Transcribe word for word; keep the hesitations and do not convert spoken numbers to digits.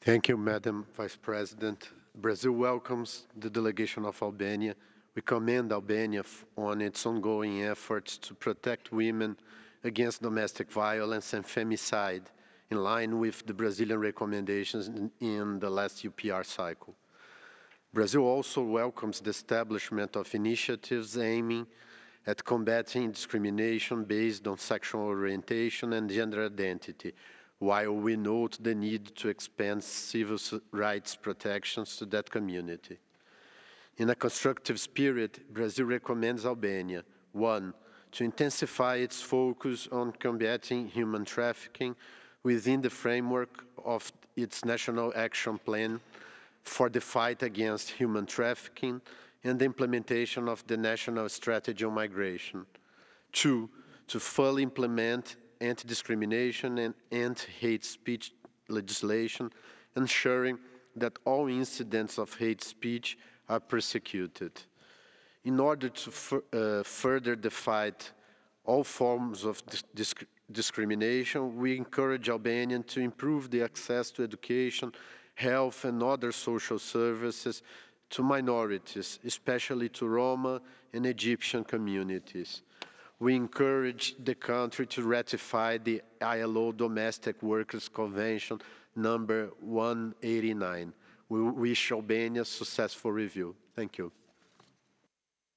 Thank you, Madam Vice President. Brazil welcomes the delegation of Albania. We commend Albania on its ongoing efforts to protect women against domestic violence and femicide, in line with the Brazilian recommendations in the last U P R cycle. Brazil also welcomes the establishment of initiatives aiming at combating discrimination based on sexual orientation and gender identity, while we note the need to expand civil rights protections to that community. In a constructive spirit, Brazil recommends Albania, one, to intensify its focus on combating human trafficking within the framework of its National Action Plan for the fight against human trafficking and the implementation of the National Strategy on Migration. Two, to fully implement anti-discrimination and anti-hate speech legislation, ensuring that all incidents of hate speech are persecuted. In order to uh, further the fight all forms of disc discrimination, we encourage Albanians to improve the access to education, health and other social services to minorities, especially to Roma and Egyptian communities. We encourage the country to ratify the I L O Domestic Workers Convention number one eighty-nine. We wish Albania a successful review. Thank you.